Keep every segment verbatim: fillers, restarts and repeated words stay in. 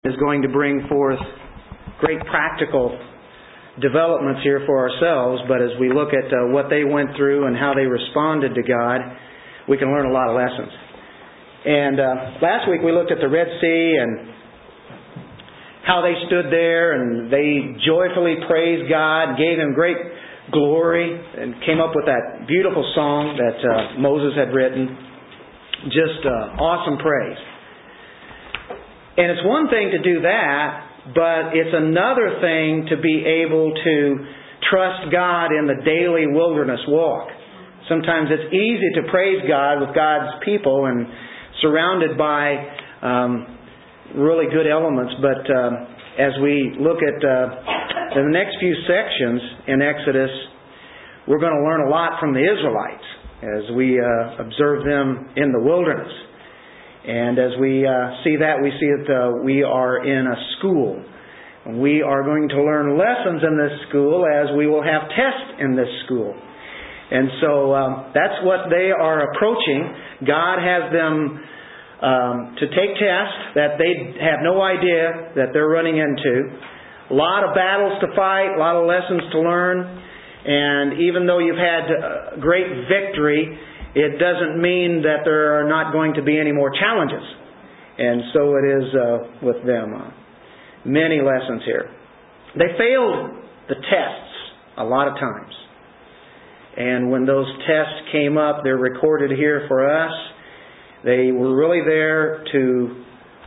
is going to bring forth great practical developments here for ourselves, but as we look at uh, what they went through and how they responded to God, we can learn a lot of lessons. And uh, last week we looked at the Red Sea and how they stood there and they joyfully praised God, gave Him great glory, and came up with that beautiful song that uh, Moses had written. Just uh, awesome praise. And it's one thing to do that, but it's another thing to be able to trust God in the daily wilderness walk. Sometimes it's easy to praise God with God's people and surrounded by um, really good elements, but um, as we look at uh, the next few sections in Exodus, we're going to learn a lot from the Israelites as we uh, observe them in the wilderness. And as we uh, see that, we see that uh, we are in a school. We are going to learn lessons in this school as we will have tests in this school. And so um, that's what they are approaching. God has them um, to take tests that they have no idea that they're running into. A lot of battles to fight, a lot of lessons to learn. And even though you've had a great victory, it doesn't mean that there are not going to be any more challenges. And so it is uh, with them. Uh, many lessons here. They failed the tests a lot of times. And when those tests came up, they're recorded here for us. They were really there to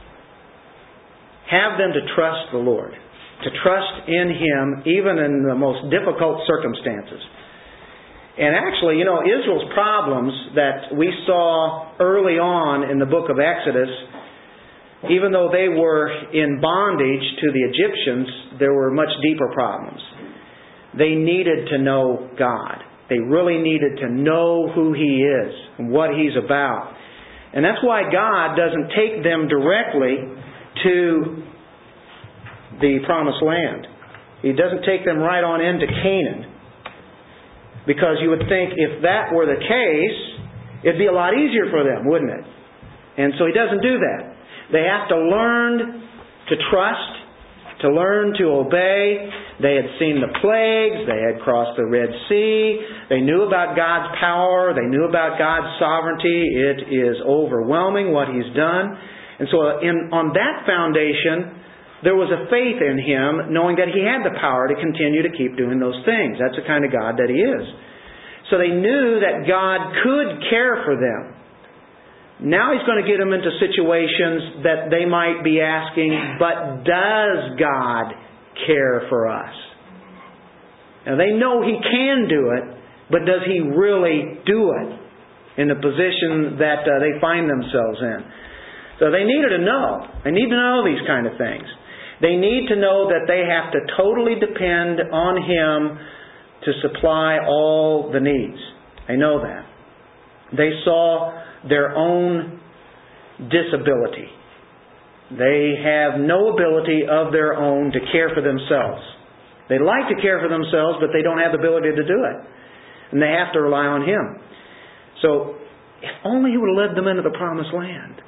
have them to trust the Lord, to trust in Him even in the most difficult circumstances. And actually, you know, Israel's problems that we saw early on in the book of Exodus, even though they were in bondage to the Egyptians, there were much deeper problems. They needed to know God. They really needed to know who He is and what He's about. And that's why God doesn't take them directly to the Promised Land. He doesn't take them right on into Canaan. Because you would think if that were the case, it'd be a lot easier for them, wouldn't it? And so He doesn't do that. They have to learn to trust, to learn to obey. They had seen the plagues. They had crossed the Red Sea. They knew about God's power. They knew about God's sovereignty. It is overwhelming what He's done. And so in, on that foundation, there was a faith in Him, knowing that He had the power to continue to keep doing those things. That's the kind of God that He is. So they knew that God could care for them. Now He's going to get them into situations that they might be asking, but does God care for us? Now they know He can do it, but does He really do it in the position that uh, they find themselves in? So they needed to know. They need to know these kind of things. They need to know that they have to totally depend on Him to supply all the needs. They know that. They saw their own disability. They have no ability of their own to care for themselves. They like to care for themselves, but they don't have the ability to do it. And they have to rely on Him. So, if only He would have led them into the Promised Land.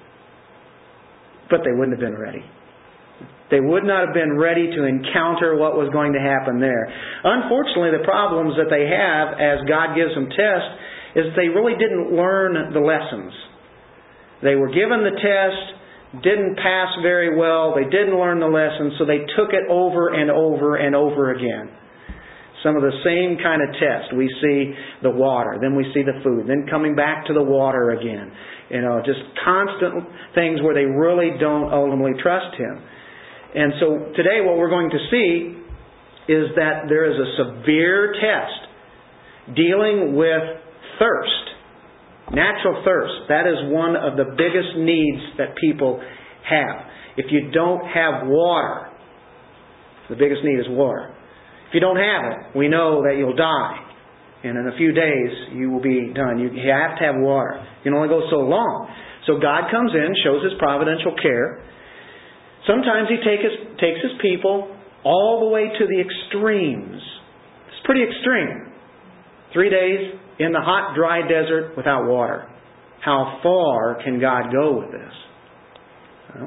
But they wouldn't have been ready. They would not have been ready to encounter what was going to happen there. Unfortunately, the problems that they have as God gives them tests is they really didn't learn the lessons. They were given the test, didn't pass very well, they didn't learn the lessons, so they took it over and over and over again. Some of the same kind of test. We see the water, then we see the food, then coming back to the water again. You know, just constant things where they really don't ultimately trust Him. And so today what we're going to see is that there is a severe test dealing with thirst. Natural thirst. That is one of the biggest needs that people have. If you don't have water, the biggest need is water. If you don't have it, we know that you'll die. And in a few days, you will be done. You have to have water. You can only go so long. So God comes in, shows His providential care. Sometimes He take his, takes His people all the way to the extremes. It's pretty extreme. Three days in the hot, dry desert without water. How far can God go with this? Well,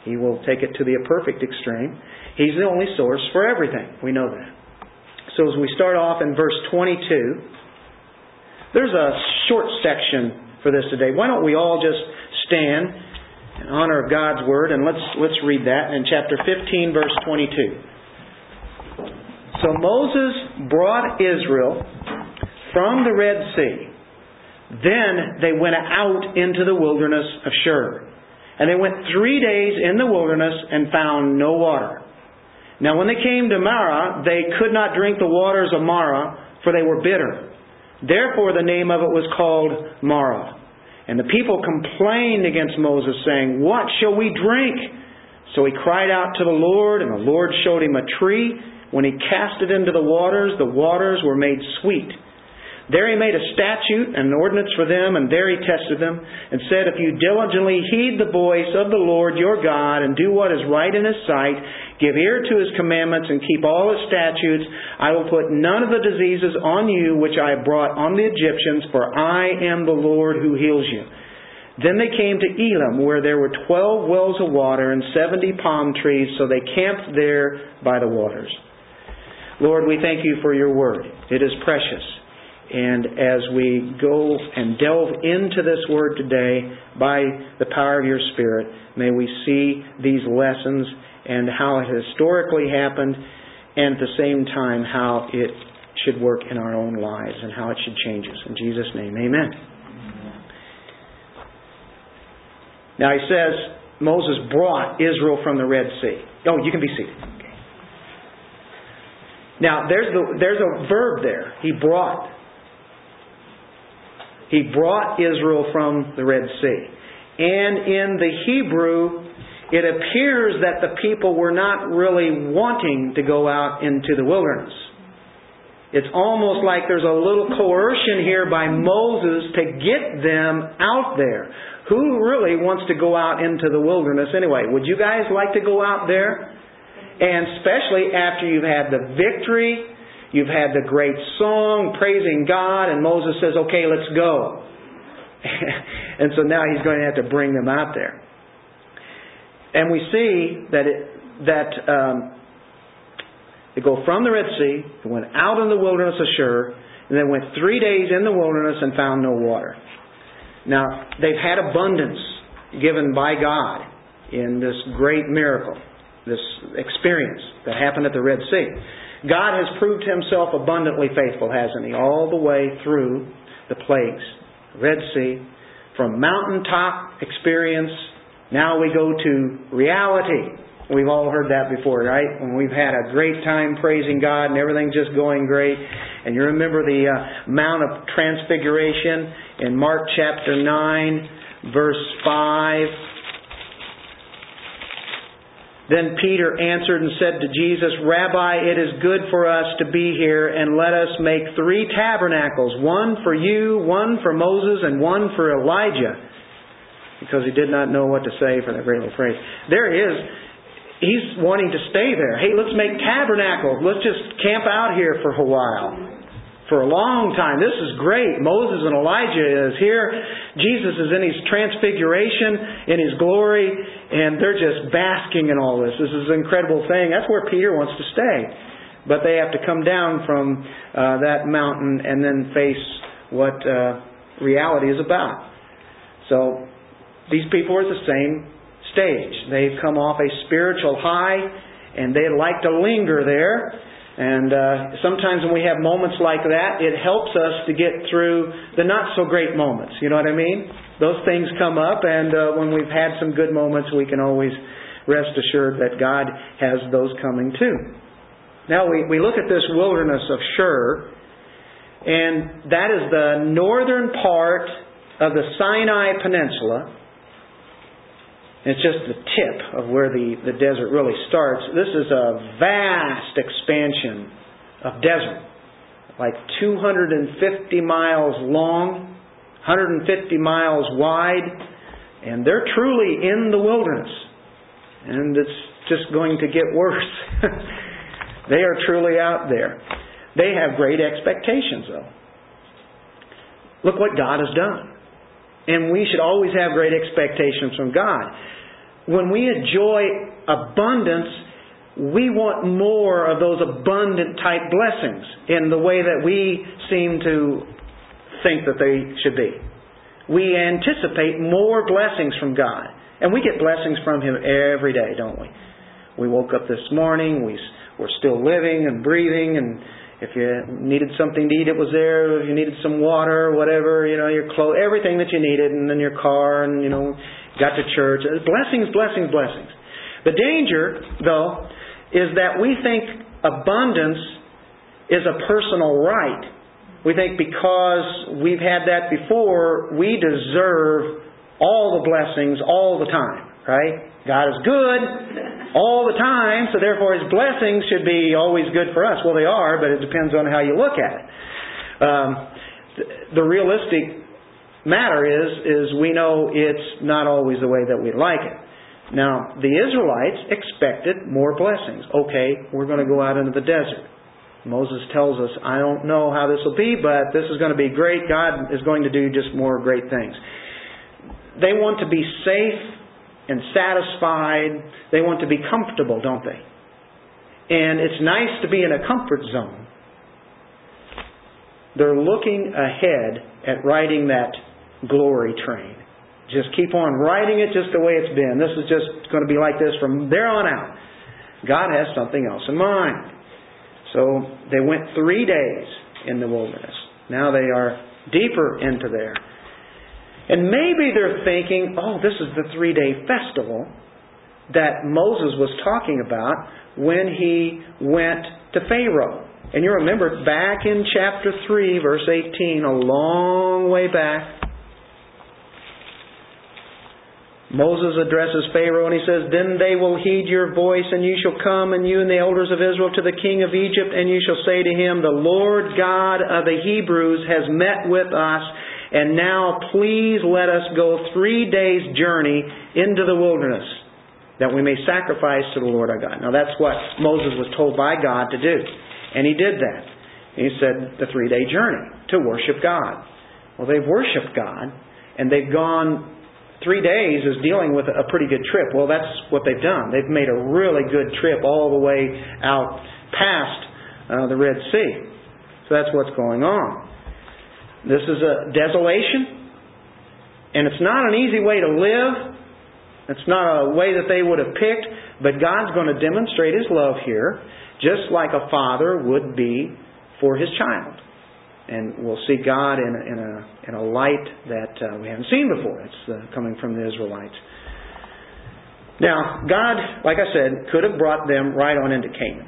He will take it to the perfect extreme. He's the only source for everything. We know that. So as we start off in verse twenty-two, there's a short section for this today. Why don't we all just stand in honor of God's Word, and let's let's read that in chapter fifteen, verse twenty-two. So Moses brought Israel from the Red Sea. Then they went out into the wilderness of Shur. And they went three days in the wilderness and found no water. Now when they came to Marah, they could not drink the waters of Marah, for they were bitter. Therefore the name of it was called Marah. And the people complained against Moses, saying, "What shall we drink?" So he cried out to the Lord, and the Lord showed him a tree. When he cast it into the waters, the waters were made sweet. There he made a statute and an ordinance for them, and there he tested them, and said, "If you diligently heed the voice of the Lord your God, and do what is right in His sight, give ear to His commandments, and keep all His statutes, I will put none of the diseases on you which I have brought on the Egyptians, for I am the Lord who heals you." Then they came to Elim, where there were twelve wells of water and seventy palm trees, so they camped there by the waters. Lord, we thank You for Your Word. It is precious. And as we go and delve into this Word today by the power of Your Spirit, may we see these lessons and how it historically happened, and at the same time how it should work in our own lives and how it should change us. In Jesus' name, amen. Now he says Moses brought Israel from the Red Sea. Oh, you can be seated. Okay. Now there's the there's a verb there. He brought. He brought Israel from the Red Sea. And in the Hebrew, it appears that the people were not really wanting to go out into the wilderness. It's almost like there's a little coercion here by Moses to get them out there. Who really wants to go out into the wilderness anyway? Would you guys like to go out there? And especially after you've had the victory, you've had the great song praising God, and Moses says, "Okay, let's go." And so now he's going to have to bring them out there. And we see that it, that um, they go from the Red Sea, they went out in the wilderness of Shur, and then went three days in the wilderness and found no water. Now, they've had abundance given by God in this great miracle, this experience that happened at the Red Sea. God has proved Himself abundantly faithful, hasn't He? All the way through the plagues. Red Sea. From mountaintop experience, now we go to reality. We've all heard that before, right? When we've had a great time praising God and everything's just going great. And you remember the uh, Mount of Transfiguration in Mark chapter nine, verse five. Then Peter answered and said to Jesus, "Rabbi, it is good for us to be here, and let us make three tabernacles, one for you, one for Moses, and one for Elijah." Because he did not know what to say for that great little phrase. There he is. He's wanting to stay there. Hey, let's make tabernacles. Let's just camp out here for a while. For a long time. This is great. Moses and Elijah is here. Jesus is in His transfiguration, in His glory, and they're just basking in all this. This is an incredible thing. That's where Peter wants to stay. But they have to come down from uh, that mountain and then face what uh, reality is about. So these people are at the same stage. They've come off a spiritual high, and they like to linger there. And uh, sometimes when we have moments like that, it helps us to get through the not so great moments. You know what I mean? Those things come up, and uh, when we've had some good moments, we can always rest assured that God has those coming too. Now we, we look at this wilderness of Shur, and that is the northern part of the Sinai Peninsula. It's just the tip of where the, the desert really starts. This is a vast expansion of desert. Like two hundred fifty miles long, one hundred fifty miles wide. And they're truly in the wilderness. And it's just going to get worse. They are truly out there. They have great expectations though. Look what God has done. And we should always have great expectations from God. when we enjoy abundance, we want more of those abundant type blessings in the way that we seem to think that they should be. We anticipate more blessings from God. And we get blessings from Him every day, don't we? We woke up this morning, we, we're still living and breathing, and if you needed something to eat, it was there. If you needed some water, whatever, you know, your clothes, everything that you needed, and then your car, and, you know, got to church. Blessings, blessings, blessings. The danger, though, is that we think abundance is a personal right. We think because we've had that before, we deserve all the blessings all the time, right? God is good all the time, so therefore His blessings should be always good for us. Well, they are, but it depends on how you look at it. Um, the realistic matter is, is we know it's not always the way that we like it. Now, the Israelites expected more blessings. Okay, we're going to go out into the desert. Moses tells us, I don't know how this will be, but this is going to be great. God is going to do just more great things. They want to be safe and satisfied. They want to be comfortable, don't they? And it's nice to be in a comfort zone. They're looking ahead at riding that glory train. Just keep on riding it just the way it's been. This is just going to be like this from there on out. God has something else in mind. So they went three days in the wilderness. Now they are deeper into there. And maybe they're thinking, oh, this is the three-day festival that Moses was talking about when he went to Pharaoh. And you remember back in chapter three, verse eighteen, a long way back, Moses addresses Pharaoh and he says, Then they will heed your voice, and you shall come, and you and the elders of Israel, to the king of Egypt, and you shall say to him, The Lord God of the Hebrews has met with us, and now please let us go three days' journey into the wilderness, that we may sacrifice to the Lord our God. Now that's what Moses was told by God to do. And he did that. He said the three-day journey to worship God. Well, they've worshipped God, and they've gone... Three days is dealing with a pretty good trip. Well, that's what they've done. They've made a really good trip all the way out past uh, the Red Sea. So that's what's going on. This is a desolation. And it's not an easy way to live. It's not a way that they would have picked. But God's going to demonstrate His love here, just like a father would be for his child. And we'll see God in a, in a, in a light that uh, we haven't seen before. It's uh, coming from the Israelites. Now, God, like I said, could have brought them right on into Canaan.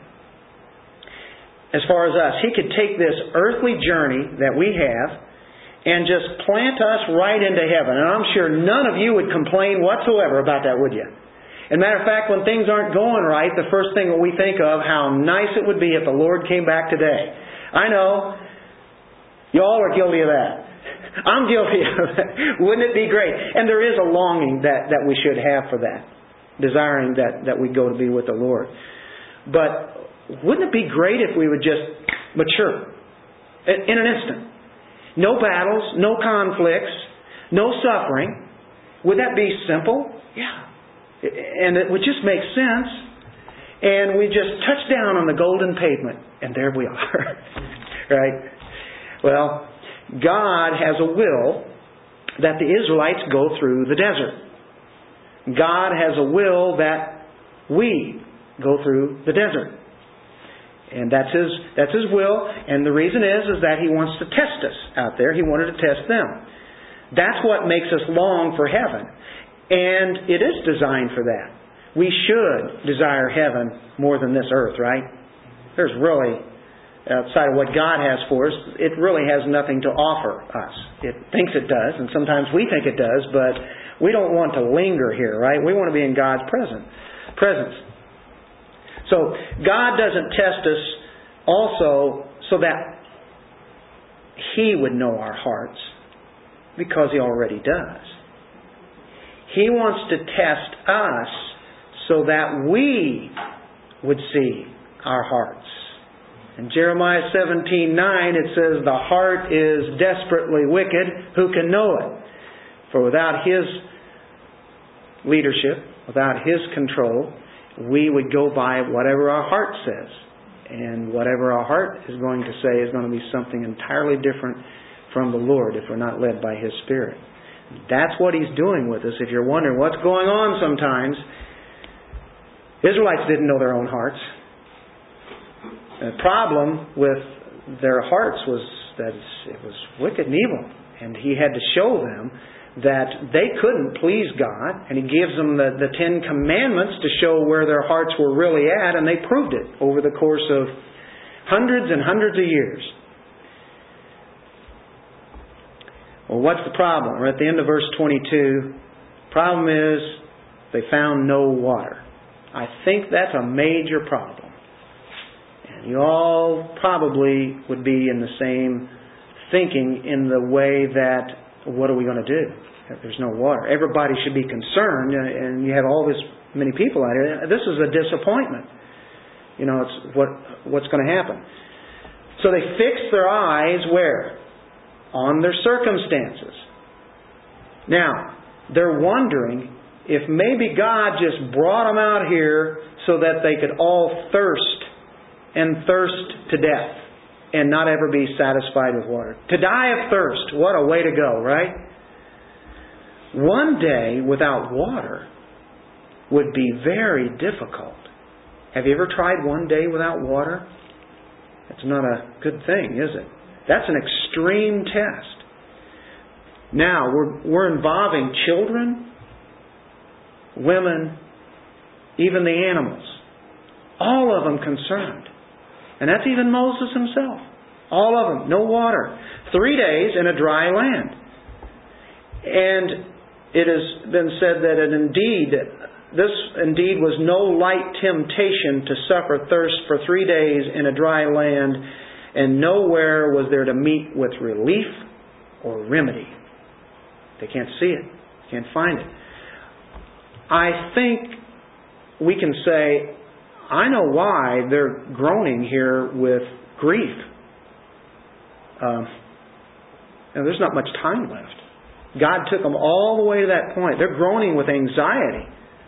As far as us, He could take this earthly journey that we have and just plant us right into heaven. And I'm sure none of you would complain whatsoever about that, would you? As a matter of fact, when things aren't going right, the first thing that we think of, how nice it would be if the Lord came back today. I know... You all are guilty of that. I'm guilty of that. Wouldn't it be great? And there is a longing that, that we should have for that. Desiring that, that we go to be with the Lord. But wouldn't it be great if we would just mature in an instant? No battles, no conflicts, no suffering. Would that be simple? Yeah. And it would just make sense. And we just touch down on the golden pavement. And there we are. Right? Well, God has a will that the Israelites go through the desert. God has a will that we go through the desert. And that's His, that's His will. And the reason is, is that He wants to test us out there. He wanted to test them. That's what makes us long for heaven. And it is designed for that. We should desire heaven more than this earth, right? There's really... outside of what God has for us, it really has nothing to offer us. It thinks it does, and sometimes we think it does, but we don't want to linger here, right? We want to be in God's presence. presence. So God doesn't test us also so that He would know our hearts, because He already does. He wants to test us so that we would see our hearts. In Jeremiah seventeen nine it says, The heart is desperately wicked, who can know it? For without His leadership, without His control, we would go by whatever our heart says. And whatever our heart is going to say is going to be something entirely different from the Lord if we're not led by His Spirit. That's what He's doing with us. If you're wondering what's going on sometimes, Israelites didn't know their own hearts. The problem with their hearts was that it was wicked and evil. And He had to show them that they couldn't please God. And He gives them the, the Ten Commandments to show where their hearts were really at. And they proved it over the course of hundreds and hundreds of years. Well, what's the problem? We're at the end of verse twenty-two. Problem is they found no water. I think that's a major problem. And you all probably would be in the same thinking in the way that, what are we going to do if there's no water? Everybody should be concerned, and you have all this many people out here. This is a disappointment. You know, it's what what's going to happen. So they fix their eyes where? On their circumstances. Now, they're wondering if maybe God just brought them out here so that they could all thirst and thirst to death and not ever be satisfied with water. To die of thirst, what a way to go, right? One day without water would be very difficult. Have you ever tried one day without water? That's not a good thing, is it? That's an extreme test. Now, we're, we're involving children, women, even the animals. All of them concerned. And that's even Moses himself. All of them. No water. Three days in a dry land. And it has been said that it indeed, this indeed was no light temptation to suffer thirst for three days in a dry land, and nowhere was there to meet with relief or remedy. They can't see it. Can't find it. I think we can say, I know why they're groaning here with grief. Um, and there's not much time left. God took them all the way to that point. They're groaning with anxiety.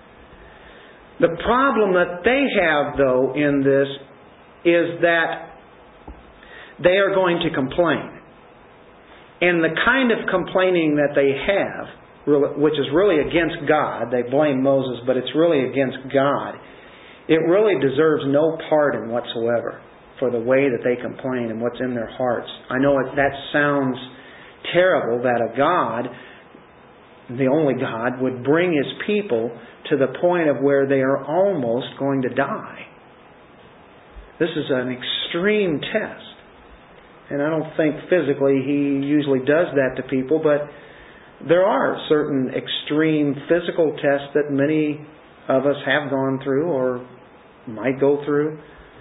The problem that they have, though, in this is that they are going to complain. And the kind of complaining that they have, which is really against God, they blame Moses, but it's really against God, it really deserves no pardon whatsoever for the way that they complain and what's in their hearts. I know it, that sounds terrible that a God, the only God, would bring His people to the point of where they are almost going to die. This is an extreme test. And I don't think physically He usually does that to people, but there are certain extreme physical tests that many of us have gone through or might go through.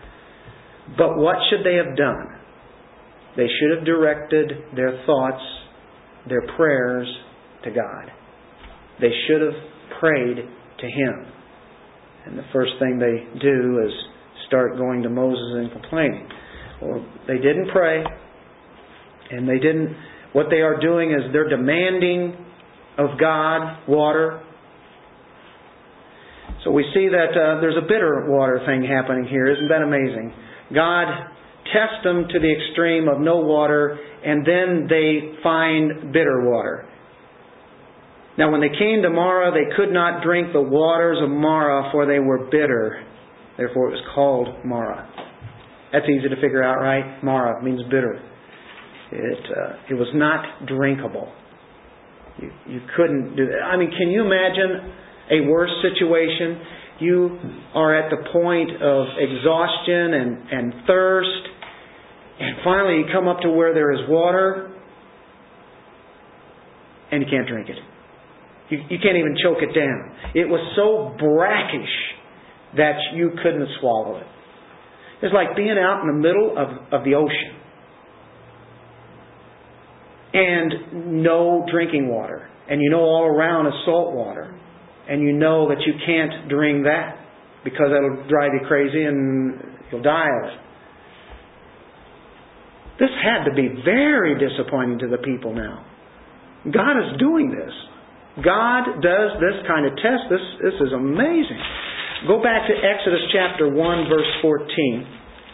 But what should they have done? They should have directed their thoughts, their prayers to God. They should have prayed to Him. And the first thing they do is start going to Moses and complaining. Well, they didn't pray, and they didn't. What they are doing is they're demanding of God water. So we see that uh, there's a bitter water thing happening here. Isn't that amazing? God tests them to the extreme of no water, and then they find bitter water. Now when they came to Marah, they could not drink the waters of Marah, for they were bitter. Therefore it was called Marah. That's easy to figure out, right? Marah means bitter. It uh, it was not drinkable. You, you couldn't do that. I mean, can you imagine a worse situation? You are at the point of exhaustion and, and thirst, and finally you come up to where there is water, and you can't drink it. You, you can't even choke it down. It was so brackish that you couldn't swallow it. It's like being out in the middle of, of the ocean and no drinking water. And you know all around is salt water. And you know that you can't drink that because that'll drive you crazy and you'll die of it. This had to be very disappointing to the people now. God is doing this. God does this kind of test. This, this is amazing. Go back to Exodus chapter one, verse fourteen.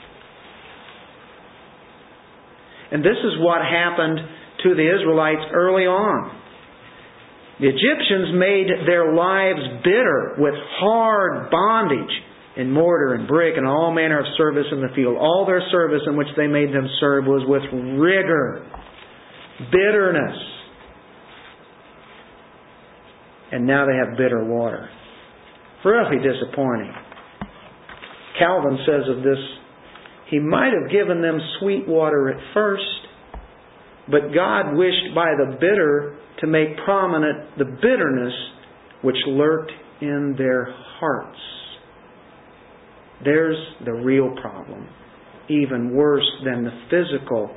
And this is what happened to the Israelites early on. The Egyptians made their lives bitter with hard bondage in mortar and brick and all manner of service in the field. All their service in which they made them serve was with rigor, bitterness. And now they have bitter water. Really disappointing. Calvin says of this, He might have given them sweet water at first, but God wished by the bitter to make prominent the bitterness which lurked in their hearts. There's the real problem. Even worse than the physical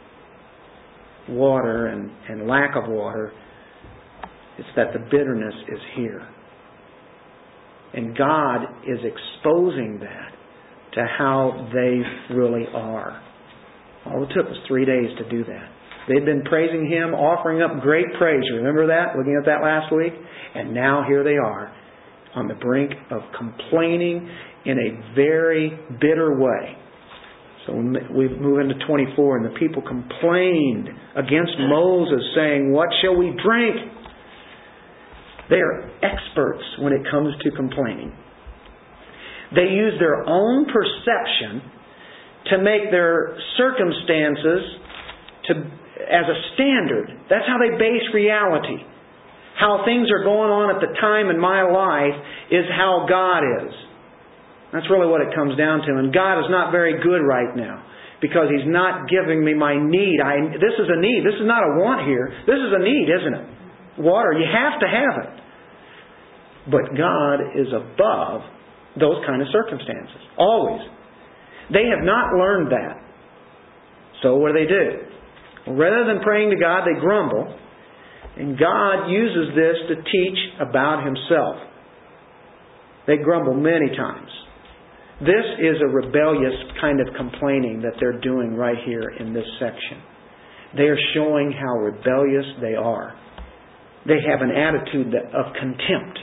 water and, and lack of water, it's that the bitterness is here. And God is exposing that to how they really are. All it took was three days to do that. They'd been praising Him, offering up great praise. Remember that? Looking at that last week? And now here they are on the brink of complaining in a very bitter way. So we move into twenty-four, and the people complained against Moses, saying, "What shall we drink?" They are experts when it comes to complaining. They use their own perception to make their circumstances to, as a standard. That's how they base reality. How things are going on at the time in my life is how God is. That's really what it comes down to. And God is not very good right now because He's not giving me my need. I, this is a need. This is not a want here. This is a need, isn't it? Water. You have to have it. But God is above those kind of circumstances. Always. They have not learned that. So what do they do? Well, rather than praying to God, they grumble. And God uses this to teach about Himself. They grumble many times. This is a rebellious kind of complaining that they're doing right here in this section. They are showing how rebellious they are. They have an attitude of contempt.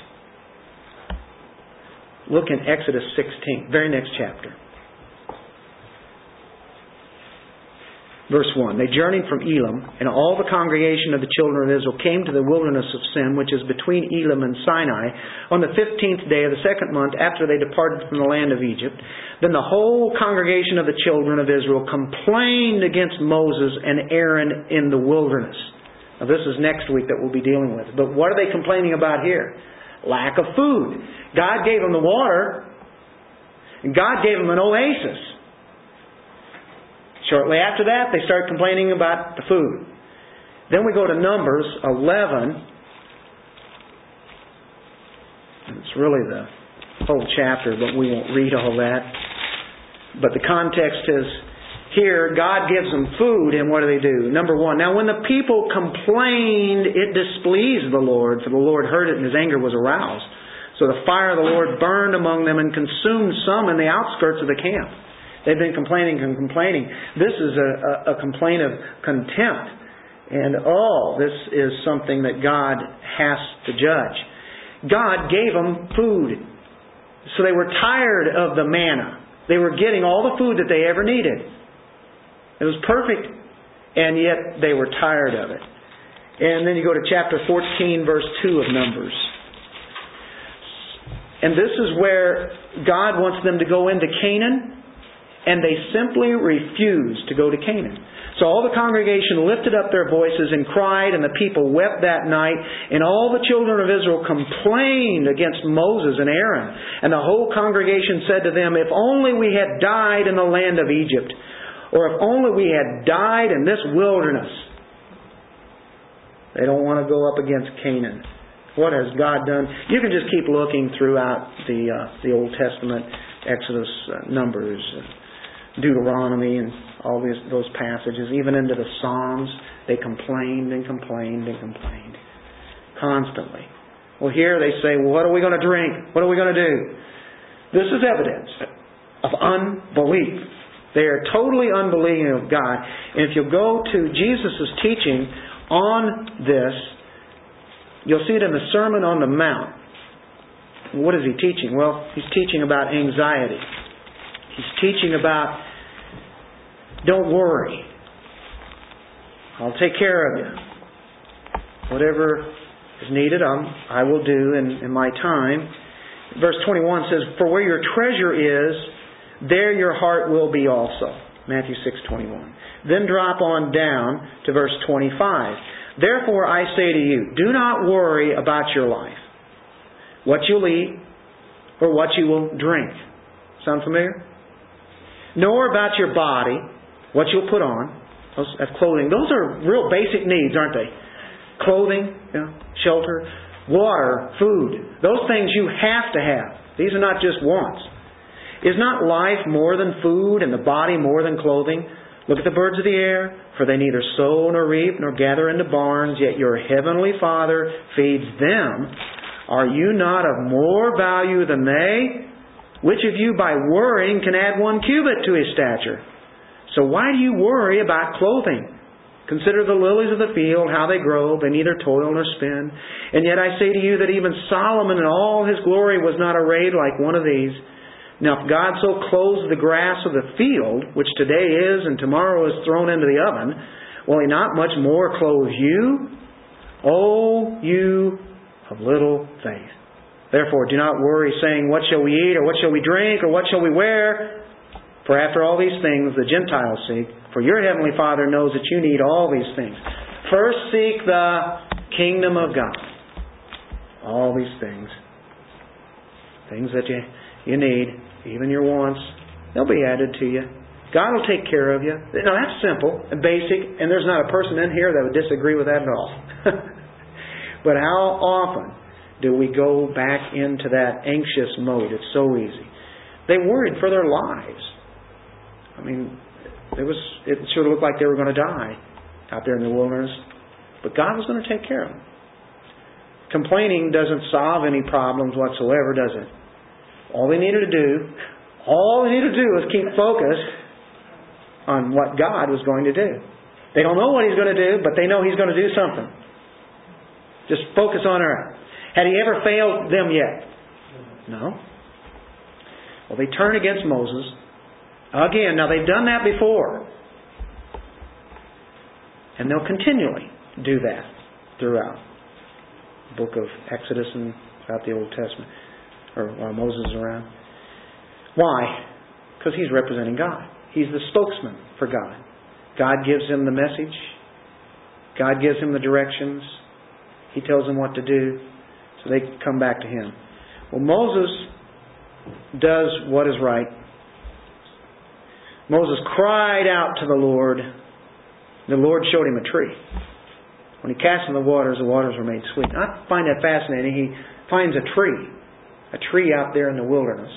Look in Exodus sixteen, very next chapter. Verse one, they journeyed from Elim, and all the congregation of the children of Israel came to the wilderness of Sin, which is between Elim and Sinai, on the fifteenth day of the second month after they departed from the land of Egypt. Then the whole congregation of the children of Israel complained against Moses and Aaron in the wilderness. Now this is next week that we'll be dealing with. But what are they complaining about here? Lack of food. God gave them the water, and God gave them an oasis. Shortly after that, they start complaining about the food. Then we go to Numbers eleven. It's really the whole chapter, but we won't read all that. But the context is, here, God gives them food, and what do they do? Number one, now when the people complained, it displeased the Lord, for the Lord heard it, and His anger was aroused. So the fire of the Lord burned among them and consumed some in the outskirts of the camp. They've been complaining and complaining. This is a, a, a complaint of contempt. And oh, this is something that God has to judge. God gave them food. So they were tired of the manna. They were getting all the food that they ever needed. It was perfect. And yet they were tired of it. And then you go to chapter fourteen, verse two of Numbers. And this is where God wants them to go into Canaan. And they simply refused to go to Canaan. So all the congregation lifted up their voices and cried, and the people wept that night. And all the children of Israel complained against Moses and Aaron. And the whole congregation said to them, "If only we had died in the land of Egypt, or if only we had died in this wilderness." They don't want to go up against Canaan. What has God done? You can just keep looking throughout the uh, the Old Testament, Exodus, uh, Numbers, uh, Deuteronomy, and all these those passages, even into the Psalms. They complained and complained and complained constantly. Well, here they say, well, what are we going to drink? What are we going to do? This is evidence of unbelief. They are totally unbelieving of God. And if you go to Jesus' teaching on this, You'll see it in the Sermon on the Mount. What is He teaching? Well, He's teaching about anxiety. He's teaching about, don't worry. I'll take care of you. Whatever is needed, I'm, I will do in, in my time. Verse twenty-one says, for where your treasure is, there your heart will be also. Matthew six twenty-one. Then drop on down to verse twenty-five. Therefore I say to you, do not worry about your life, what you'll eat or what you will drink. Sound familiar? Nor about your body, what you'll put on. That's clothing. Those are real basic needs, aren't they? Clothing, you know, shelter, water, food. Those things you have to have. These are not just wants. Is not life more than food and the body more than clothing? Look at the birds of the air, for they neither sow nor reap nor gather into barns, yet your heavenly Father feeds them. Are you not of more value than they? Which of you by worrying can add one cubit to his stature? So why do you worry about clothing? Consider the lilies of the field, how they grow. They neither toil nor spin. And yet I say to you that even Solomon in all his glory was not arrayed like one of these. Now if God so clothes the grass of the field, which today is and tomorrow is thrown into the oven, will He not much more clothe you? O you of little faith. Therefore do not worry, saying, what shall we eat, or what shall we drink, or what shall we wear? For after all these things the Gentiles seek. For your heavenly Father knows that you need all these things. First seek the kingdom of God. All these things. Things that you, you need, even your wants, they'll be added to you. God will take care of you. Now that's simple and basic, and there's not a person in here that would disagree with that at all. But how often do we go back into that anxious mode? It's so easy. They worried for their lives. I mean, it was it sort of looked like they were going to die out there in the wilderness. But God was going to take care of them. Complaining doesn't solve any problems whatsoever, does it? All they needed to do, all they needed to do was keep focused on what God was going to do. They don't know what He's going to do, but they know He's going to do something. Just focus on her. Had He ever failed them yet? No. Well, they turn against Moses. Again, now they've done that before. And they'll continually do that throughout the book of Exodus and throughout the Old Testament, or while Moses is around. Why? Because he's representing God. He's the spokesman for God. God gives him the message. God gives him the directions. He tells them what to do. So they come back to him. Well, Moses does what is right. Moses cried out to the Lord. The Lord showed him a tree. When he cast in the waters, the waters were made sweet. I find that fascinating. He finds a tree. A tree out there in the wilderness.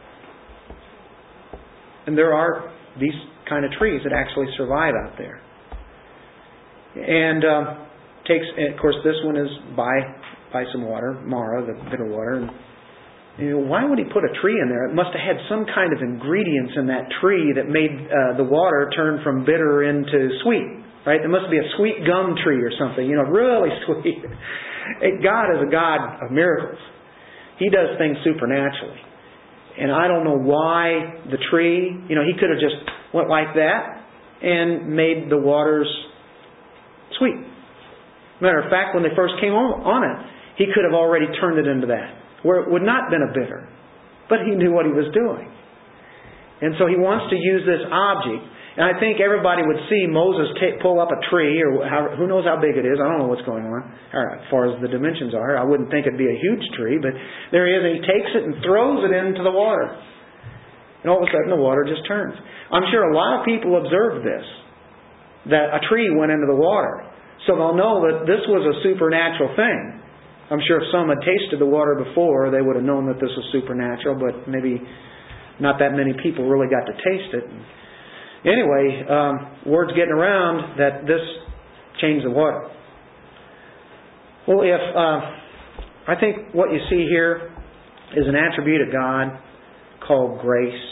And there are these kind of trees that actually survive out there. And uh, takes, and of course, this one is by by some water, Mara, the bitter water. And, you know, why would he put a tree in there? It must have had some kind of ingredients in that tree that made uh, the water turn from bitter into sweet. Right? There must be a sweet gum tree or something. You know, really sweet. God is a God of miracles. He does things supernaturally. And I don't know why the tree, you know, he could have just went like that and made the waters sweet. Matter of fact, when they first came on, on it, he could have already turned it into that, where it would not have been a bitter. But he knew what he was doing. And so he wants to use this object. And I think everybody would see Moses take, pull up a tree, or how, who knows how big it is. I don't know what's going on, or as far as the dimensions are. I wouldn't think it'd be a huge tree, but there he is, and he takes it and throws it into the water. And all of a sudden the water just turns. I'm sure a lot of people observed this, that a tree went into the water. So they'll know that this was a supernatural thing. I'm sure if some had tasted the water before, they would have known that this was supernatural, but maybe not that many people really got to taste it. Anyway, um, word's getting around that this changed the water. Well, if uh, I think what you see here is an attribute of God called grace.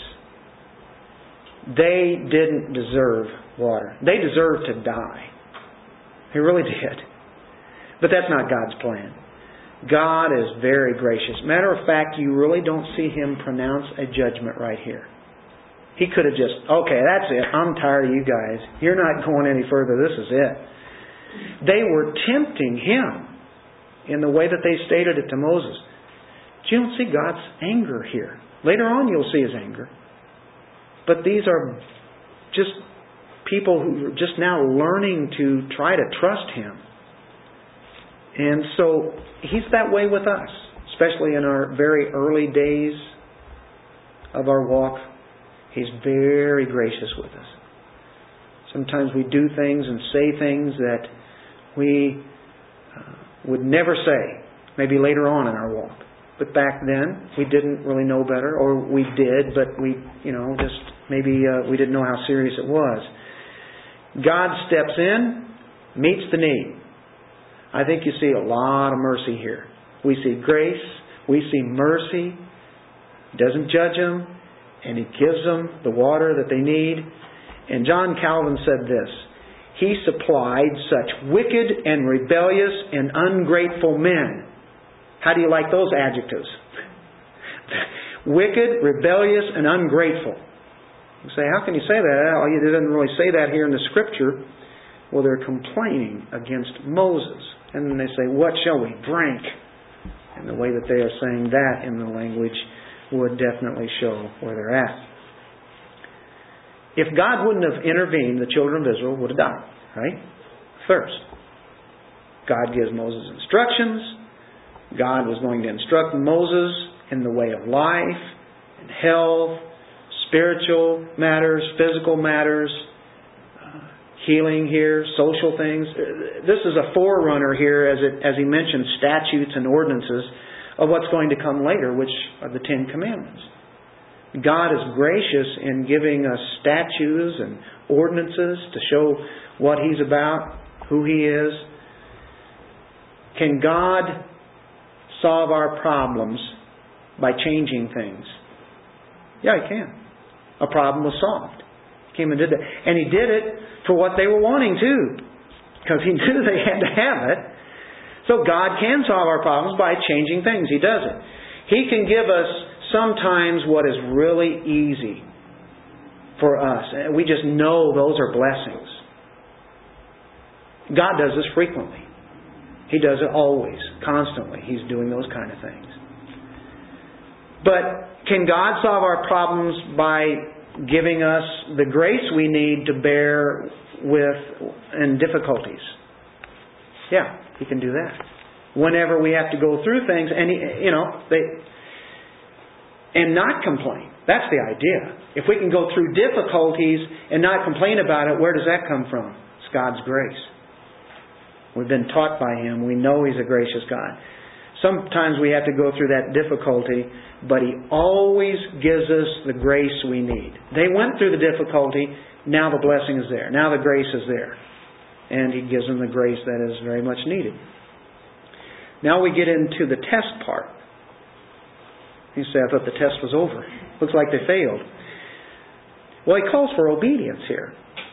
They didn't deserve water. They deserved to die. They really did. But that's not God's plan. God is very gracious. Matter of fact, you really don't see Him pronounce a judgment right here. He could have just, okay, that's it. I'm tired of you guys. You're not going any further. This is it. They were tempting Him in the way that they stated it to Moses. But you don't see God's anger here. Later on you'll see His anger. But these are just people who are just now learning to try to trust Him. And so He's that way with us, especially in our very early days of our walk. He's very gracious with us. Sometimes we do things and say things that we uh, would never say, maybe later on in our walk. But back then, we didn't really know better, or we did, but we, you know, just maybe uh, we didn't know how serious it was. God steps in, meets the need. I think you see a lot of mercy here. We see grace, we see mercy. He doesn't judge them, and He gives them the water that they need. And John Calvin said this: He supplied such wicked and rebellious and ungrateful men. How do you like those adjectives? Wicked, rebellious, and ungrateful. You say, how can you say that? Oh, he doesn't really say that here in the Scripture. Well, they're complaining against Moses. And then they say, what shall we drink? And the way that they are saying that in the language would definitely show where they're at. If God wouldn't have intervened, the children of Israel would have died. Right? Thirst. God gives Moses instructions. God was going to instruct Moses in the way of life, and health, spiritual matters, physical matters, healing here, social things. This is a forerunner here, as it, as he mentions statutes and ordinances of what's going to come later, which are the Ten Commandments. God is gracious in giving us statutes and ordinances to show what He's about, who He is. Can God solve our problems by changing things? Yeah, He can. A problem was solved. He came and did that. And He did it for what they were wanting to, because He knew they had to have it. So God can solve our problems by changing things. He does it. He can give us sometimes what is really easy for us. And we just know those are blessings. God does this frequently. He does it always, constantly. He's doing those kind of things. But can God solve our problems by giving us the grace we need to bear with in difficulties? Yeah, He can do that. Whenever we have to go through things, and he, you know, they, and not complain. That's the idea. If we can go through difficulties and not complain about it, where does that come from? It's God's grace. We've been taught by Him. We know He's a gracious God. Sometimes we have to go through that difficulty, but He always gives us the grace we need. They went through the difficulty, now the blessing is there. Now the grace is there. And He gives them the grace that is very much needed. Now we get into the test part. You say, I thought the test was over. Looks like they failed. Well, He calls for obedience here.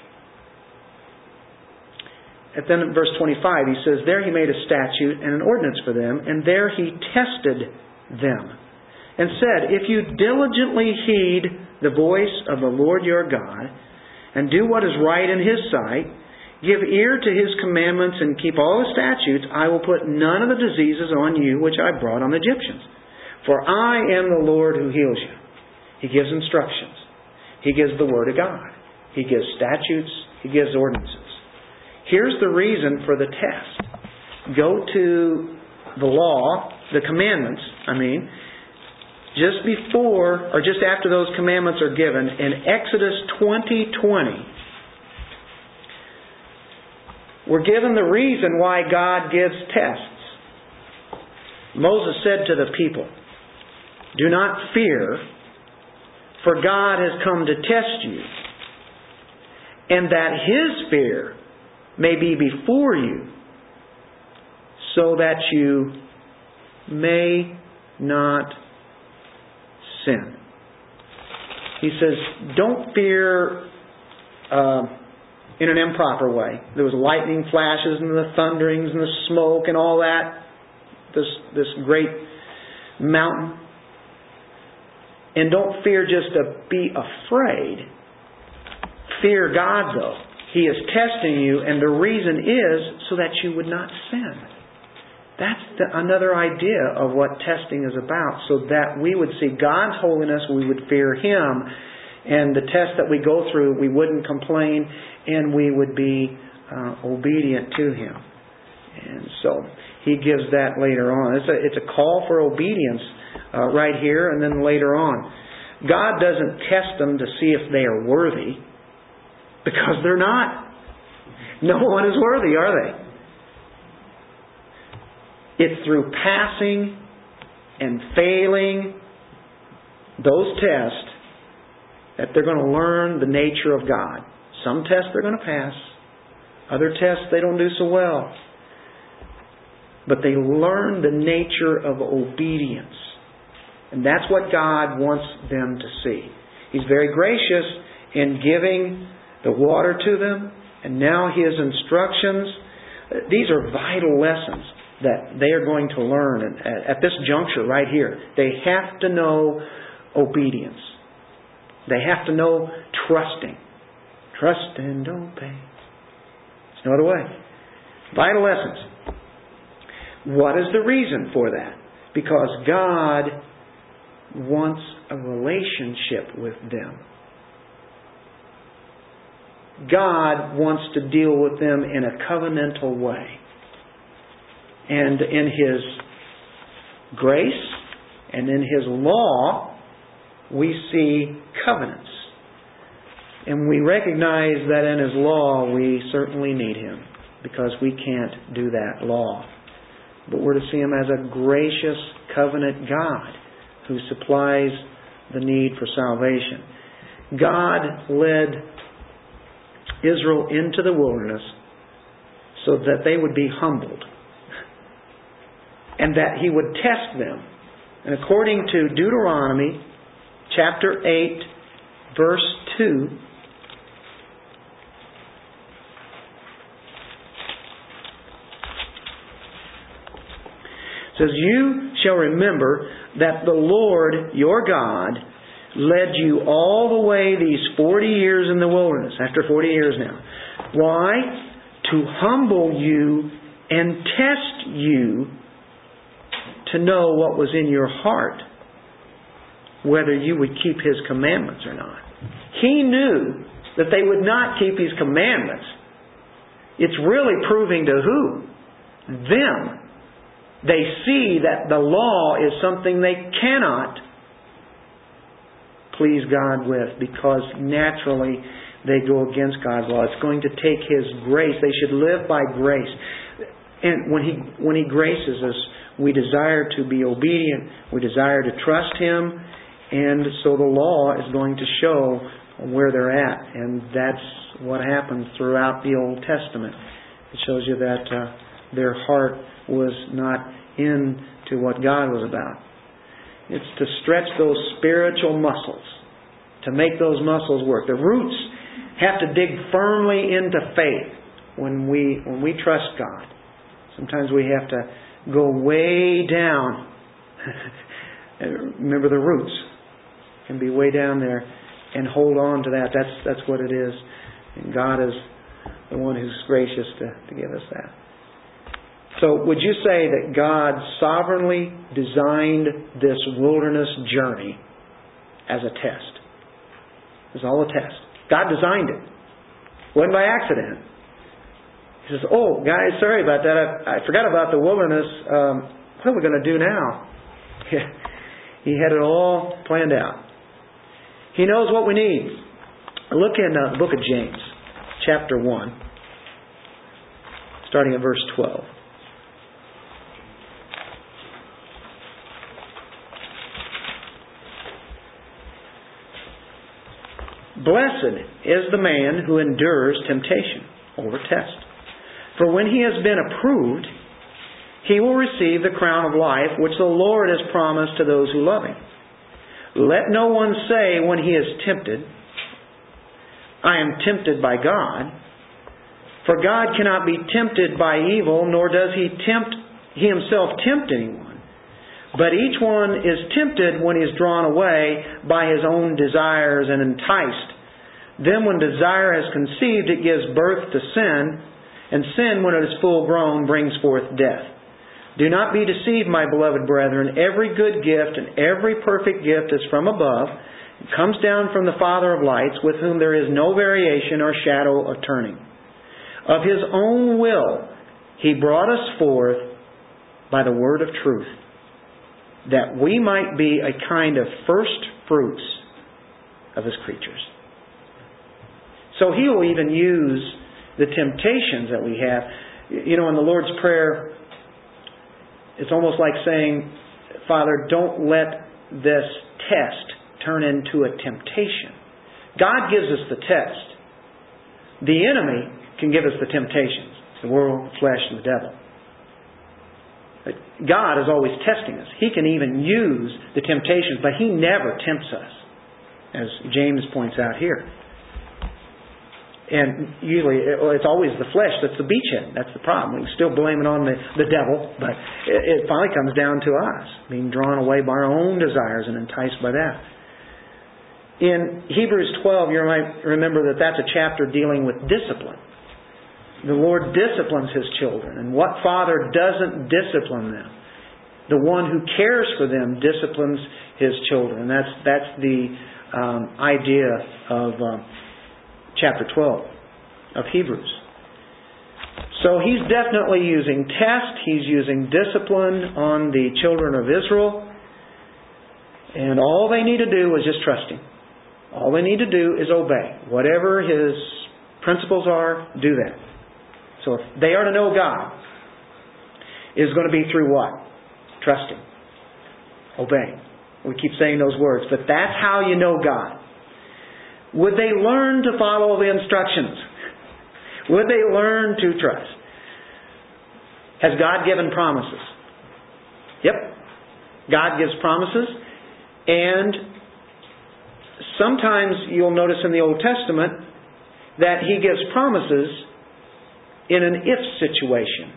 And then in verse twenty-five, He says, there He made a statute and an ordinance for them, and there He tested them, and said, if you diligently heed the voice of the Lord your God, and do what is right in His sight, give ear to His commandments, and keep all His statutes, I will put none of the diseases on you which I brought on the Egyptians. For I am the Lord who heals you. He gives instructions. He gives the Word of God. He gives statutes. He gives ordinances. Here's the reason for the test. Go to the law, the commandments, I mean, just before or just after those commandments are given in Exodus twenty twenty. We're given the reason why God gives tests. Moses said to the people, do not fear, for God has come to test you, and that His fear may be before you, so that you may not sin. He says, don't fear uh, in an improper way. There was lightning flashes and the thunderings and the smoke and all that. This, this great mountain. And don't fear just to be afraid. Fear God, though. He is testing you, and the reason is so that you would not sin. That's the, another idea of what testing is about, so that we would see God's holiness, we would fear Him, and the test that we go through, we wouldn't complain, and we would be uh, obedient to Him. And so He gives that later on. It's a, it's a call for obedience uh, right here, and then later on. God doesn't test them to see if they are worthy, because they're not. No one is worthy, are they? It's through passing and failing those tests that they're going to learn the nature of God. Some tests they're going to pass. Other tests they don't do so well. But they learn the nature of obedience. And that's what God wants them to see. He's very gracious in giving the water to them, and now His instructions. These are vital lessons that they are going to learn at this juncture right here. They have to know obedience. They have to know trusting. Trust and obey. There's no other way. Vital lessons. What is the reason for that? Because God wants a relationship with them. God wants to deal with them in a covenantal way. And in His grace and in His law, we see covenants. And we recognize that in His law, we certainly need Him, because we can't do that law. But we're to see Him as a gracious covenant God who supplies the need for salvation. God led Israel into the wilderness so that they would be humbled and that He would test them. And according to Deuteronomy chapter eight, verse two, it says, "You shall remember that the Lord your God led you all the way these forty years in the wilderness." After forty years now. Why? To humble you and test you to know what was in your heart, whether you would keep His commandments or not. He knew that they would not keep His commandments. It's really proving to who? Them. They see that the law is something they cannot please God with, because naturally they go against God's law. It's going to take His grace. They should live by grace. And when He when He graces us, we desire to be obedient. We desire to trust Him. And so the law is going to show where they're at. And that's what happens throughout the Old Testament. It shows you that uh, their heart was not into what God was about. It's to stretch those spiritual muscles, to make those muscles work. The roots have to dig firmly into faith when we when we trust God. Sometimes we have to go way down. Remember, the roots can be way down there, and hold on to that. That's that's what it is. And God is the one who's gracious to, to give us that. So would you say that God sovereignly designed this wilderness journey as a test? It was all a test. God designed it. It wasn't by accident. He says, "Oh, guys, sorry about that. I, I forgot about the wilderness. Um, what are we going to do now?" He had it all planned out. He knows what we need. Look in uh, the book of James, chapter one, starting at verse twelve. "Blessed is the man who endures temptation," or test. "For when he has been approved, he will receive the crown of life which the Lord has promised to those who love Him. Let no one say when he is tempted, 'I am tempted by God,' For God cannot be tempted by evil, nor does He tempt He Himself tempt anyone. But each one is tempted when he is drawn away by his own desires and enticed. Then when desire has conceived, it gives birth to sin, and sin, when it is full grown, brings forth death. Do not be deceived, my beloved brethren. Every good gift and every perfect gift is from above, and comes down from the Father of lights, with whom there is no variation or shadow of turning. Of His own will He brought us forth by the word of truth, that we might be a kind of first fruits of His creatures. So He will even use the temptations that we have. You know, in the Lord's Prayer, it's almost like saying, Father, don't let this test turn into a temptation. God gives us the test. The enemy can give us the temptations. The world, the flesh, and the devil. But God is always testing us. He can even use the temptations, but He never tempts us, as James points out here. And usually it's always the flesh that's the beachhead. That's the problem. We can still blame it on the, the devil, but it, it finally comes down to us, being drawn away by our own desires and enticed by that. In Hebrews twelve, you might remember that that's a chapter dealing with discipline. The Lord disciplines His children. And what father doesn't discipline them? The one who cares for them disciplines his children. And that's, that's the um, idea of um, chapter twelve of Hebrews. So He's definitely using test. He's using discipline on the children of Israel. And all they need to do is just trust Him. All they need to do is obey. Whatever His principles are, do that. So if they are to know God, it is going to be through what? Trusting. Obeying. We keep saying those words, but that's how you know God. Would they learn to follow the instructions? Would they learn to trust? Has God given promises? Yep. God gives promises, and sometimes you'll notice in the Old Testament that He gives promises in an if situation.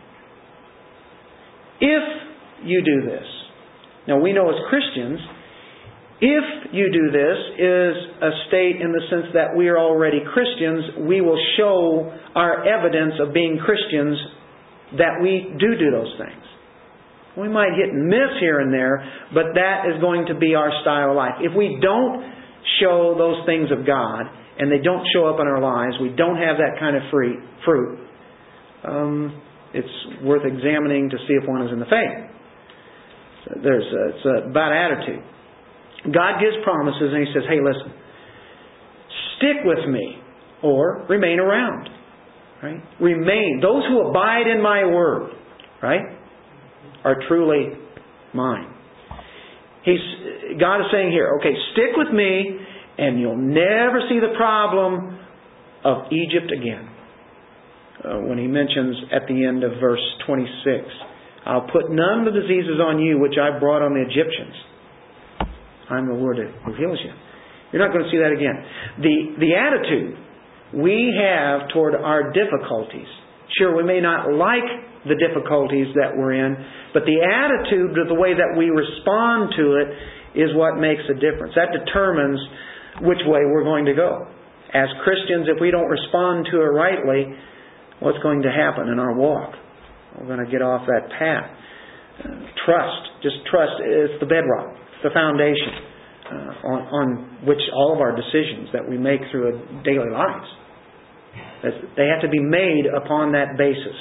If you do this. Now we know as Christians, if you do this is a state in the sense that we are already Christians. We will show our evidence of being Christians that we do do those things. We might hit and miss here and there, but that is going to be our style of life. If we don't show those things of God, and they don't show up in our lives, we don't have that kind of free, fruit, Um, it's worth examining to see if one is in the faith. So there's a, it's about attitude. God gives promises and He says, hey, listen, stick with me or remain around. Right? Remain. Those who abide in my word, right, are truly mine. He's, God is saying here, okay, stick with me and you'll never see the problem of Egypt again. Uh, when He mentions at the end of verse twenty-six, I'll put none of the diseases on you which I brought on the Egyptians. I'm the Lord who heals you. You're not going to see that again. The, the attitude we have toward our difficulties. Sure, we may not like the difficulties that we're in, but the attitude of the way that we respond to it is what makes a difference. That determines which way we're going to go. As Christians, if we don't respond to it rightly, what's going to happen in our walk? We're going to get off that path. Uh, trust. Just trust. It's the bedrock. It's the foundation uh, on, on which all of our decisions that we make through our daily lives, they have to be made upon that basis.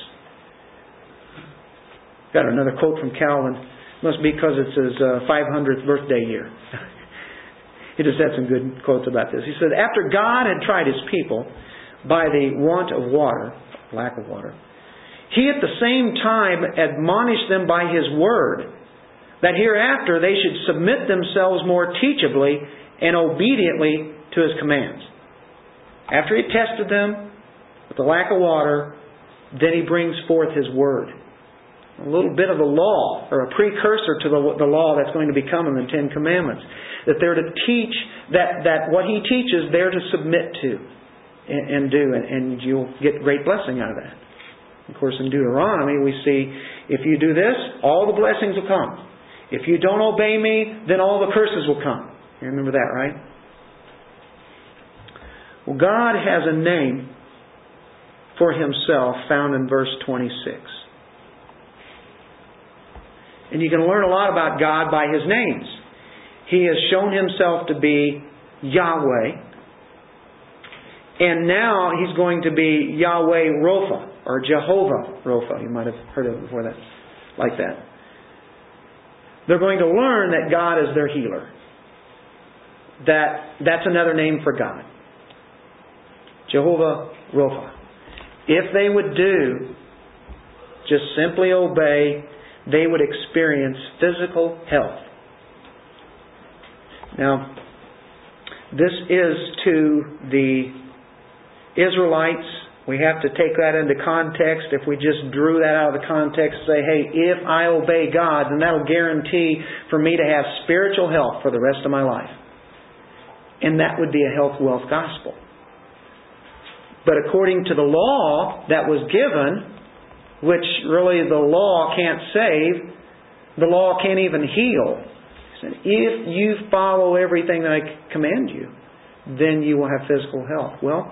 Got another quote from Calvin. Must be because it's his uh, five hundredth birthday year. He just had some good quotes about this. He said, after God had tried His people by the want of water, lack of water, He at the same time admonished them by His word that hereafter they should submit themselves more teachably and obediently to His commands. After He tested them with the lack of water, then He brings forth His word. A little bit of the law, or a precursor to the, the law that's going to become in the Ten Commandments. That they're to teach, that, that what He teaches they're to submit to. and, and do, and, and you'll get great blessing out of that. Of course, in Deuteronomy, we see, if you do this, all the blessings will come. If you don't obey me, then all the curses will come. You remember that, right? Well, God has a name for Himself found in verse twenty-six. And you can learn a lot about God by His names. He has shown Himself to be Yahweh. And now He's going to be Yahweh Rapha, or Jehovah Rapha. You might have heard of it before that, like that. They're going to learn that God is their healer. That that's another name for God. Jehovah Rapha. If they would do, just simply obey, they would experience physical health. Now, this is to the Israelites. We have to take that into context. If we just drew that out of the context and say, hey, if I obey God, then that'll guarantee for me to have spiritual health for the rest of my life. And that would be a health wealth gospel. But according to the law that was given, which really the law can't save, the law can't even heal. He said, if you follow everything that I command you, then you will have physical health. Well,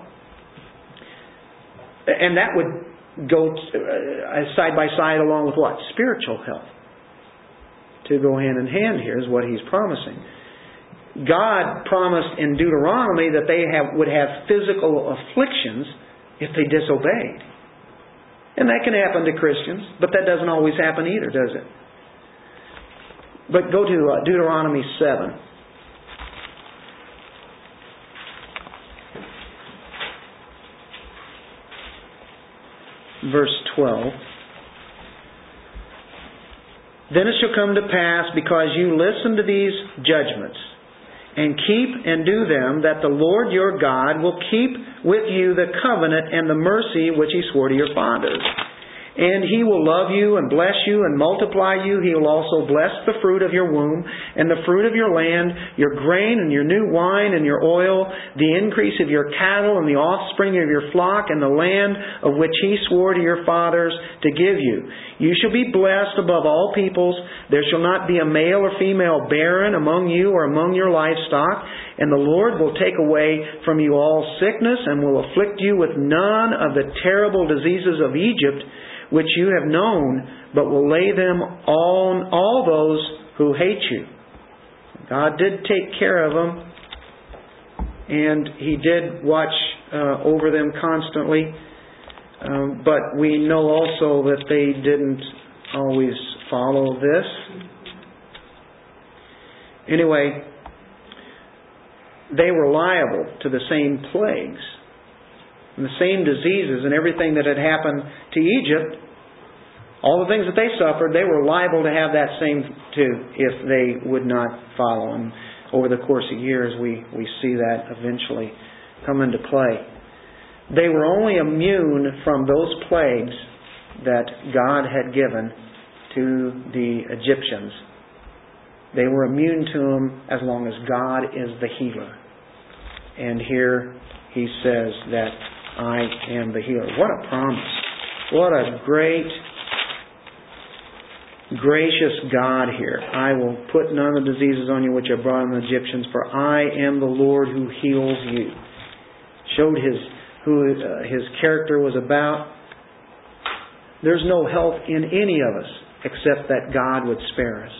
and that would go side by side along with what? Spiritual health. To go hand in hand here is what He's promising. God promised in Deuteronomy that they have, would have physical afflictions if they disobeyed. And that can happen to Christians, but that doesn't always happen either, does it? But go to uh, Deuteronomy seven. Verse twelve. Then it shall come to pass, because you listen to these judgments, and keep and do them, that the Lord your God will keep with you the covenant and the mercy which He swore to your fathers. And He will love you and bless you and multiply you. He will also bless the fruit of your womb and the fruit of your land, your grain and your new wine and your oil, the increase of your cattle and the offspring of your flock and the land of which He swore to your fathers to give you. You shall be blessed above all peoples. There shall not be a male or female barren among you or among your livestock. And the Lord will take away from you all sickness and will afflict you with none of the terrible diseases of Egypt, which you have known, but will lay them on all those who hate you. God did take care of them, and He did watch uh, over them constantly. Um, but we know also that they didn't always follow this. Anyway, they were liable to the same plagues and the same diseases and everything that had happened to Egypt. All the things that they suffered, they were liable to have that same too if they would not follow. And over the course of years, we, we see that eventually come into play. They were only immune from those plagues that God had given to the Egyptians. They were immune to them as long as God is the healer. And here He says that I am the healer. What a promise. What a great, gracious God here. I will put none of the diseases on you which are brought on the Egyptians, for I am the Lord who heals you. Showed His who uh, His character was about. There's no health in any of us except that God would spare us.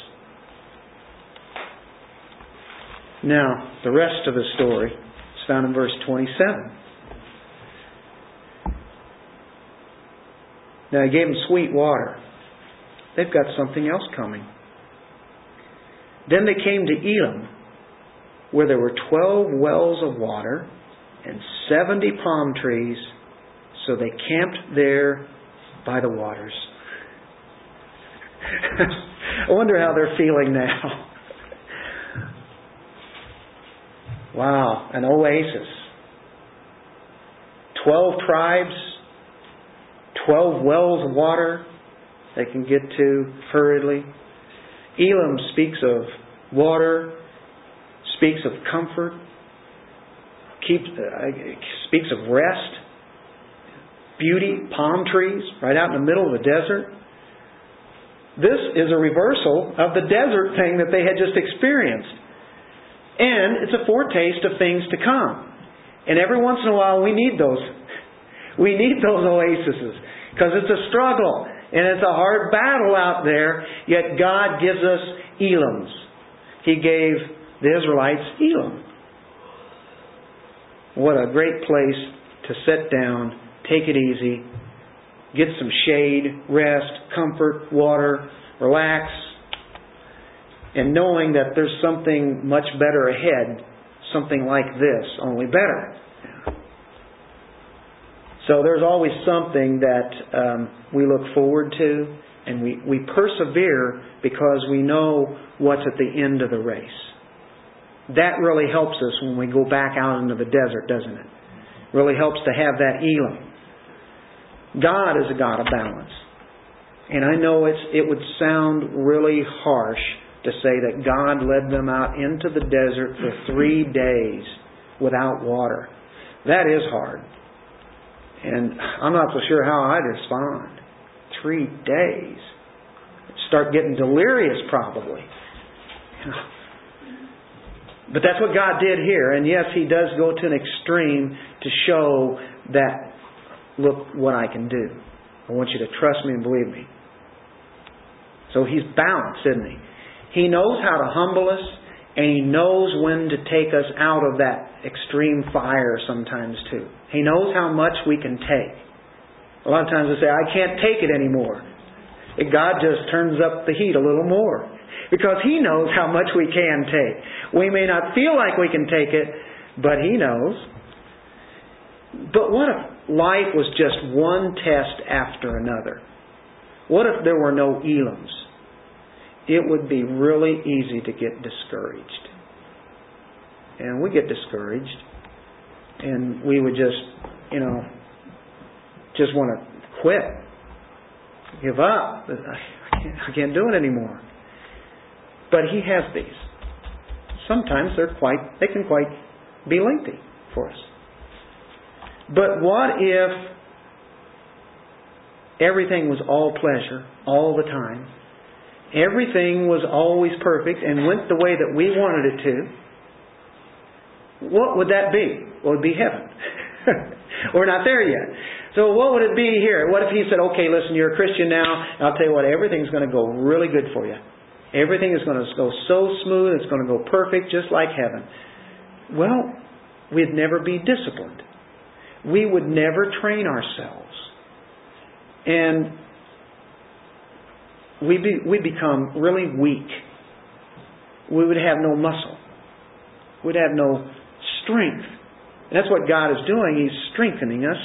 Now, the rest of the story is found in verse twenty-seven. Now, He gave them sweet water. They've got something else coming. Then they came to Elim, where there were twelve wells of water and seventy palm trees, so they camped there by the waters. I wonder how they're feeling now. Wow, an oasis. Twelve tribes, twelve wells of water they can get to hurriedly. Elim speaks of water, speaks of comfort. keeps, uh, speaks of rest, beauty, palm trees, right out in the middle of the desert. This is a reversal of the desert thing that they had just experienced. And it's a foretaste of things to come. And every once in a while we need those. We need those oases. Because it's a struggle. And it's a hard battle out there. Yet God gives us Elams. He gave the Israelites Elam. What a great place to sit down, take it easy, get some shade, rest, comfort, water, relax, and knowing that there's something much better ahead, something like this, only better. So there's always something that um, we look forward to, and we, we persevere because we know what's at the end of the race. That really helps us when we go back out into the desert, doesn't it? Really helps to have that Elam. God is a God of balance. And I know it's, it would sound really harsh to say that God led them out into the desert for three days without water. That is hard. And I'm not so sure how I'd respond. Three days. Start getting delirious probably. But that's what God did here. And yes, He does go to an extreme to show that, look what I can do. I want you to trust me and believe me. So He's balanced, isn't He? He knows how to humble us, and He knows when to take us out of that extreme fire sometimes too. He knows how much we can take. A lot of times we say, I can't take it anymore. And God just turns up the heat a little more. Because He knows how much we can take. We may not feel like we can take it, but He knows. But what if life was just one test after another? What if there were no Elams? It would be really easy to get discouraged. And we get discouraged. And we would just, you know, just want to quit. Give up. I can't, I can't do it anymore. But He has these. Sometimes they're quite, they can quite be lengthy for us. But what if everything was all pleasure all the time? Everything was always perfect and went the way that we wanted it to. What would that be? Well, it would be heaven. We're not there yet. So what would it be here? What if He said, okay, listen, you're a Christian now, and I'll tell you what, everything's going to go really good for you. Everything is going to go so smooth, it's going to go perfect, just like heaven. Well, we'd never be disciplined. We would never train ourselves. And we'd, be, we'd become really weak. We would have no muscle. We'd have no strength. And that's what God is doing. He's strengthening us.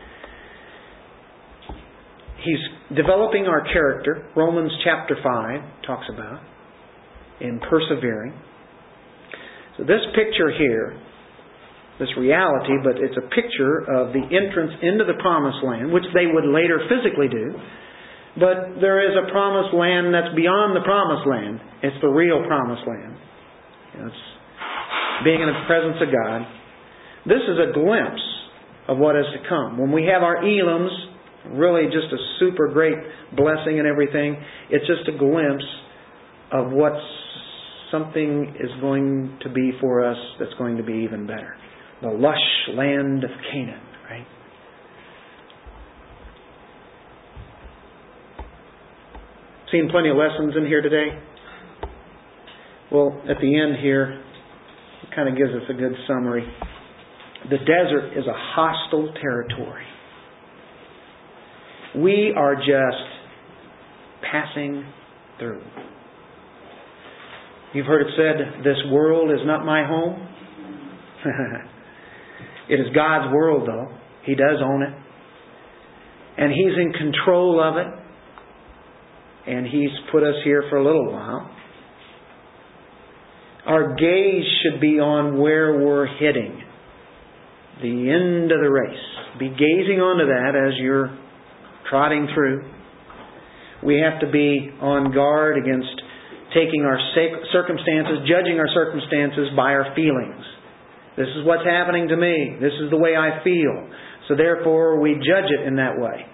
He's developing our character. Romans chapter five talks about in persevering. So this picture here, this reality, but it's a picture of the entrance into the promised land, which they would later physically do. But there is a promised land that's beyond the promised land. It's the real promised land. It's being in the presence of God. This is a glimpse of what is to come. When we have our Elams, really just a super great blessing and everything, it's just a glimpse of what something is going to be for us that's going to be even better. The lush land of Canaan, right? Seen plenty of lessons in here today. Well, at the end here, it kind of gives us a good summary. The desert is a hostile territory. We are just passing through. You've heard it said, this world is not my home. It is God's world, though. He does own it. And He's in control of it. And He's put us here for a little while. Our gaze should be on where we're heading. The end of the race. Be gazing onto that as you're trotting through. We have to be on guard against taking our circumstances, judging our circumstances by our feelings. This is what's happening to me. This is the way I feel. So therefore we judge it in that way.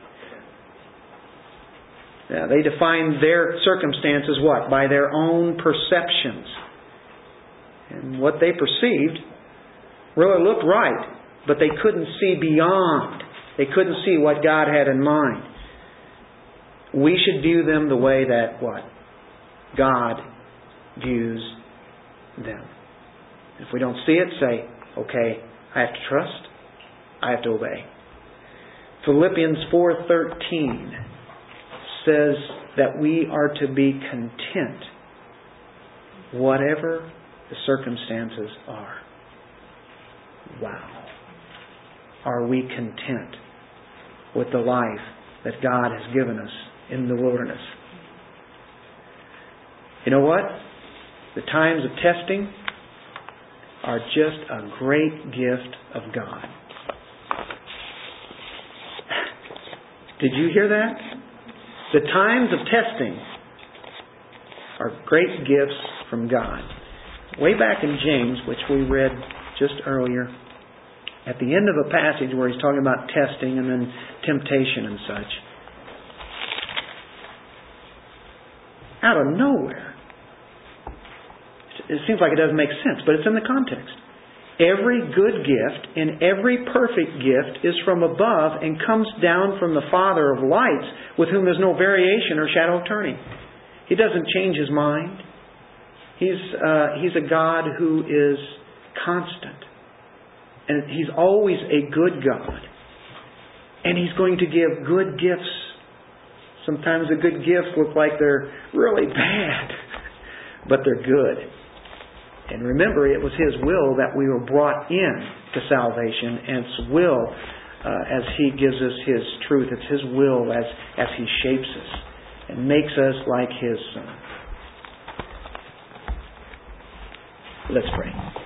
Now, they define their circumstances what? By their own perceptions. And what they perceived really looked right, but they couldn't see beyond. They couldn't see what God had in mind. We should view them the way that what? God views them. If we don't see it, say, okay, I have to trust. I have to obey. Philippians four thirteen says that we are to be content whatever the circumstances are. Wow. Are we content with the life that God has given us in the wilderness? You know what? The times of testing are just a great gift of God. Did you hear that? The times of testing are great gifts from God. Way back in James, which we read just earlier, at the end of a passage where he's talking about testing and then temptation and such, out of nowhere, it seems like it doesn't make sense, but it's in the context. Every good gift and every perfect gift is from above and comes down from the Father of lights, with whom there's no variation or shadow of turning. He doesn't change His mind. He's uh, He's a God who is constant. And He's always a good God. And He's going to give good gifts. Sometimes the good gifts look like they're really bad, but they're good. And remember, it was His will that we were brought in to salvation, and it's will uh, as He gives us His truth. It's His will as, as He shapes us and makes us like His Son. Let's pray.